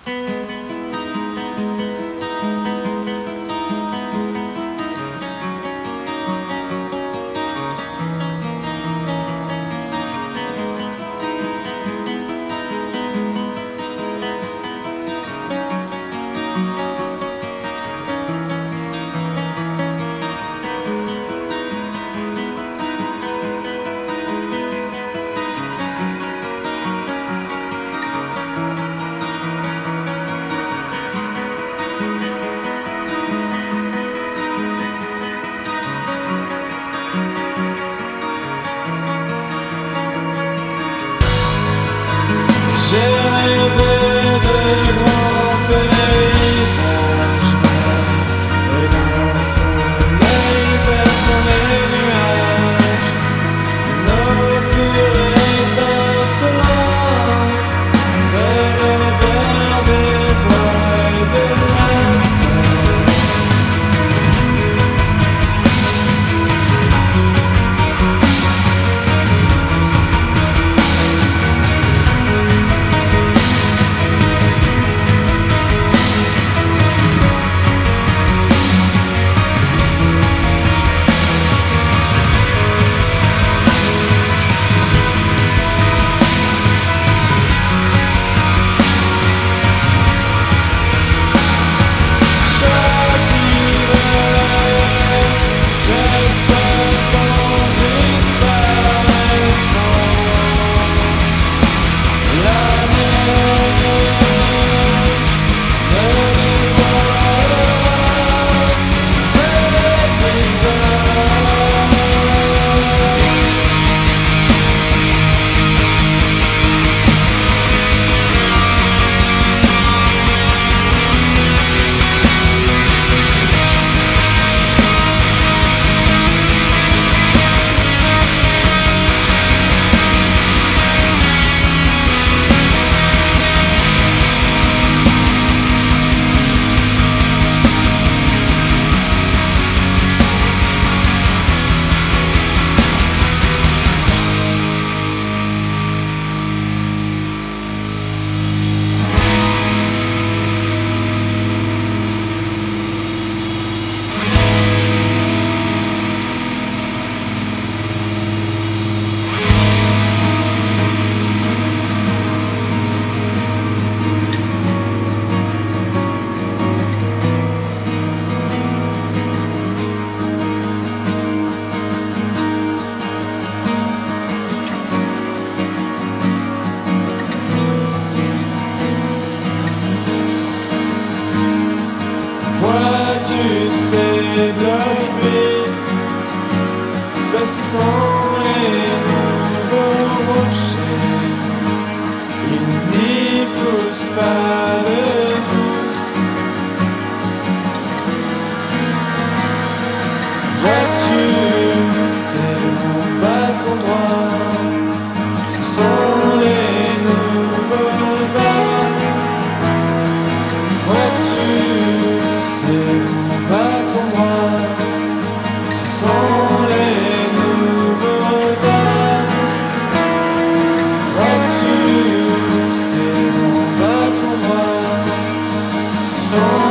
J'ai rêvé de grands paysages et d'un soleil perçant les nuages, une eau pure étincelante, vers l'odeur des bois et de la terre. Vois-tu ces blocs, ce sont les nouveaux rochers. Ils n'y poussent pas de mousse. Vois-tu ces longs bâtons droits, ce sont les nouveaux arbres. Vois-tu ces longs bâtons droits, ce sont les nouveaux arbres. Vois-tu ces longs bâtons droits, ce sont